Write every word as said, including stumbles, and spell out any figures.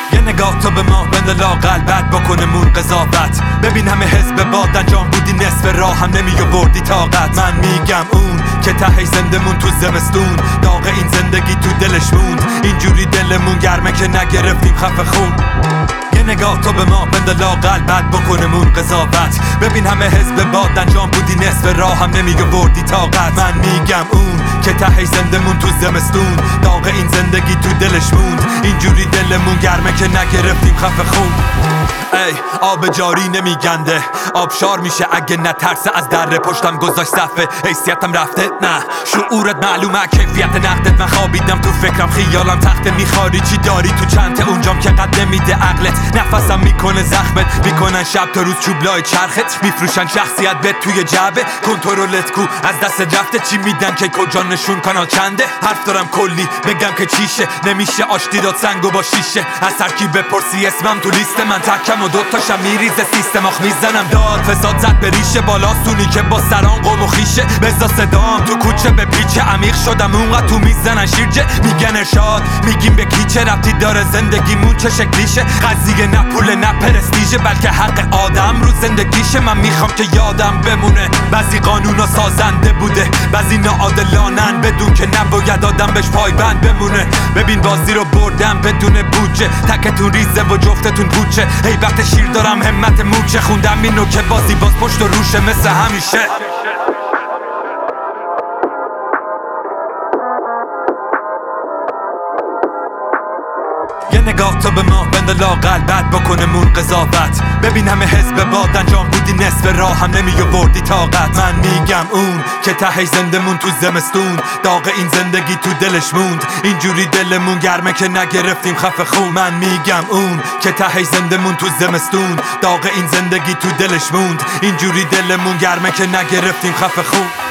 یه نگاه تو به ما بنده لاقل بعد بکنمون قضاوت. ببین همه حزب باد انجام بودی نصف راه هم نمی آوردی طاقت. من میگم اون که ته زندمون تو زمستون، داغ این زندگی تو دلش موند. اینجوری دلمون گرمه که نگرفتیم خفه خون. یه نگاه تو به ما بنده لاقل بعد بکنمون قضاوت. ببین همه حزب باد انجام بودی نصف راه هم نمی آوردی طاقت. من میگم اون که ته زندمون تو زمستون، داغ این زندگی تو دلش موند. اینجوری دلمون گرمه که نگرفتیم خفه خون. ای آب جاری نمیگنده، آبشار میشه اگه نترسه از دره پشتم گذاشت صفه. حیثیتم رفته نه شعورت معلومه، کیفیت نقدت من خوابیدم تو فکرم خیالم تخته. میخواری چی داری تو چنته اونجام که قد نمیده عقلت. نفسم میکنه زخمت، میکنن شب تا روز چوبلای چرخت. میفروشن شخصیت به توی جعبه، کنترلت کو از دست رفته. چی میدن که کجا نشون کانال چنده. حرف دارم کلی بگم که چیشه، نمیشه آشتی داد سنگو با شیشه. از ترکیب بپرسی اسمم تو لیست من تکم و دوتاشم میریزه سیستم. آخ میزنم داد فساد زد به ریشه، بالاستونی که با سران قوم و خیشه. بزا صدام تو کوچه به پیچه عمیق شدم اونقدر تو میزنن شیرجه. میگن ارشاد میگیم به کی چه ربطی داره زندگیمون چه شکلیشه. قضیه نه پول نه پرستیژه بلکه حق آدم رو زندگیشه. من میخوام که یادم بمونه بعضی قانونا سازنده بوده، بعضی ناعادلانن بدون که نباید آدم بهش پایبند بمونه. ببین بازی رو بردم بدون بودجه، تکتون ریزه و جفتتون پوچه. ای وقت شیر دارم همت موچه، خوندم اینو که بازی باز پشت و روشه مثل همیشه. یه نگاه تو به ما بنده لاقل بعد بکنمون قضاوت. ببین همه حزب باد انجام بودی نصف راه هم نمی آوردی طاقت. من میگم اون که ته زندمون تو زمستون، داغ این زندگی تو دلش موند. اینجوری دلمون گرمه که نگرفتیم خفه خون. من میگم اون که ته زندمون تو زمستون، داغ این زندگی تو دلش موند. اینجوری دلمون گرمه که نگرفتیم خفه خون.